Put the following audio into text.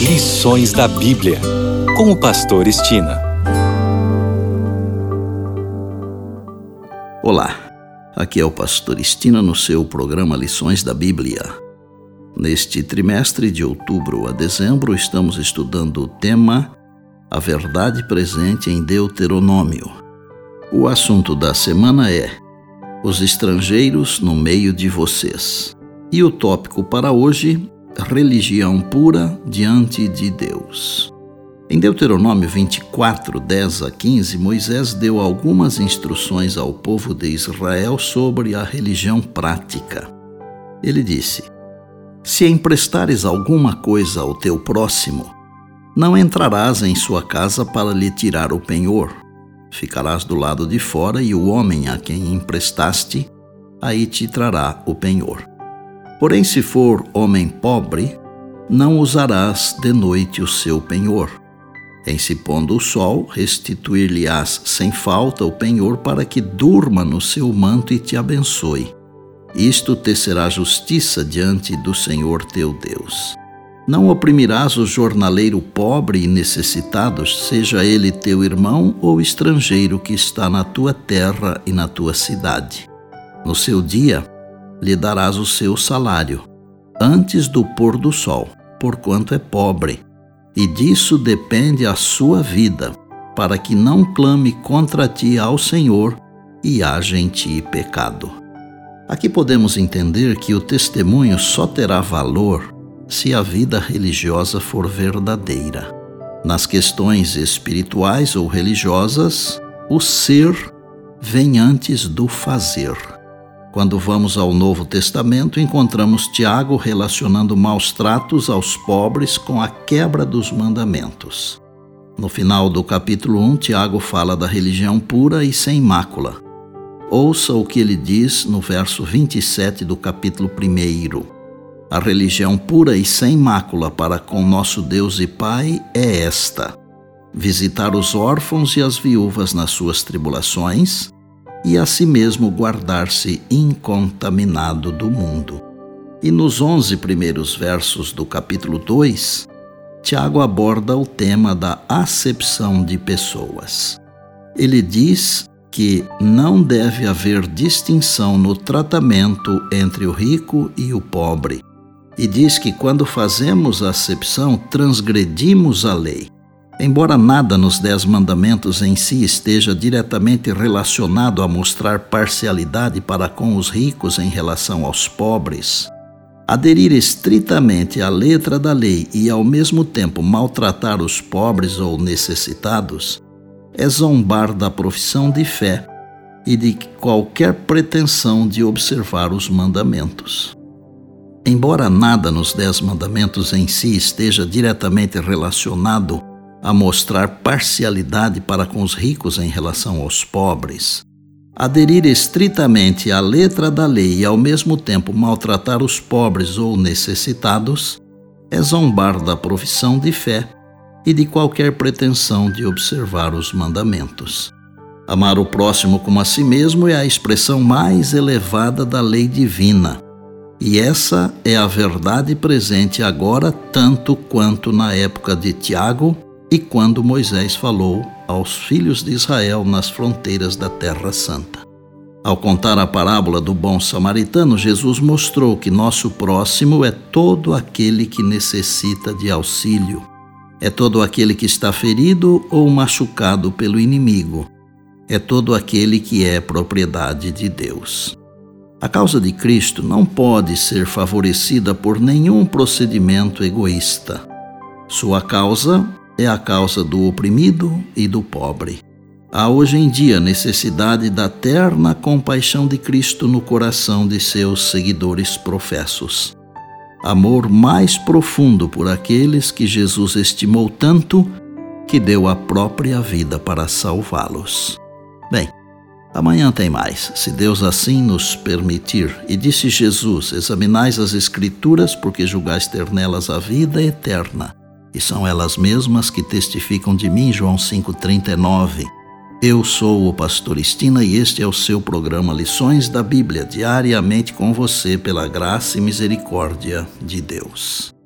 Lições da Bíblia, com o pastor Estina. Olá, aqui é o pastor Estina no seu programa Lições da Bíblia. Neste trimestre de outubro a dezembro estamos estudando o tema A Verdade Presente em Deuteronômio. O assunto da semana é Os estrangeiros no meio de vocês. E o tópico para hoje, religião pura diante de Deus. Em Deuteronômio 24, 10 a 15, Moisés deu algumas instruções ao povo de Israel sobre a religião prática. Ele disse: Se emprestares alguma coisa ao teu próximo, não entrarás em sua casa para lhe tirar o penhor. Ficarás do lado de fora e o homem a quem emprestaste, aí te trará o penhor. Porém, se for homem pobre, não usarás de noite o seu penhor. Em se pondo o sol, restituir-lhe-ás sem falta o penhor para que durma no seu manto e te abençoe. Isto te será justiça diante do Senhor teu Deus. Não oprimirás o jornaleiro pobre e necessitado, seja ele teu irmão ou estrangeiro que está na tua terra e na tua cidade. No seu dia, lhe darás o seu salário, antes do pôr do sol, porquanto é pobre, e disso depende a sua vida, para que não clame contra ti ao Senhor e haja em ti pecado. Aqui podemos entender que o testemunho só terá valor se a vida religiosa for verdadeira. Nas questões espirituais ou religiosas, o ser vem antes do fazer. Quando vamos ao Novo Testamento, encontramos Tiago relacionando maus tratos aos pobres com a quebra dos mandamentos. No final do capítulo 1, Tiago fala da religião pura e sem mácula. Ouça o que ele diz no verso 27 do capítulo 1. A religião pura e sem mácula para com nosso Deus e Pai é esta: visitar os órfãos e as viúvas nas suas tribulações, e a si mesmo guardar-se incontaminado do mundo. E nos 11 primeiros versos do capítulo 2, Tiago aborda o tema da acepção de pessoas. Ele diz que não deve haver distinção no tratamento entre o rico e o pobre, e diz que quando fazemos a acepção, transgredimos a lei. Embora nada nos 10 mandamentos em si esteja diretamente relacionado a mostrar parcialidade para com os ricos em relação aos pobres, aderir estritamente à letra da lei e ao mesmo tempo maltratar os pobres ou necessitados é zombar da profissão de fé e de qualquer pretensão de observar os mandamentos. Embora nada nos 10 mandamentos em si esteja diretamente relacionado a mostrar parcialidade para com os ricos em relação aos pobres, aderir estritamente à letra da lei e ao mesmo tempo maltratar os pobres ou necessitados é zombar da profissão de fé e de qualquer pretensão de observar os mandamentos. Amar o próximo como a si mesmo é a expressão mais elevada da lei divina, e essa é a verdade presente agora tanto quanto na época de Tiago e quando Moisés falou aos filhos de Israel nas fronteiras da Terra Santa. Ao contar a parábola do bom samaritano, Jesus mostrou que nosso próximo é todo aquele que necessita de auxílio, é todo aquele que está ferido ou machucado pelo inimigo, é todo aquele que é propriedade de Deus. A causa de Cristo não pode ser favorecida por nenhum procedimento egoísta. Sua causa é a causa do oprimido e do pobre. Há hoje em dia necessidade da terna compaixão de Cristo no coração de seus seguidores professos. Amor mais profundo por aqueles que Jesus estimou tanto que deu a própria vida para salvá-los. Bem, amanhã tem mais, se Deus assim nos permitir. E disse Jesus: examinais as Escrituras, porque julgais ter nelas a vida eterna. E são elas mesmas que testificam de mim, João 5,39. Eu sou o pastor Estina e este é o seu programa Lições da Bíblia, diariamente com você pela graça e misericórdia de Deus.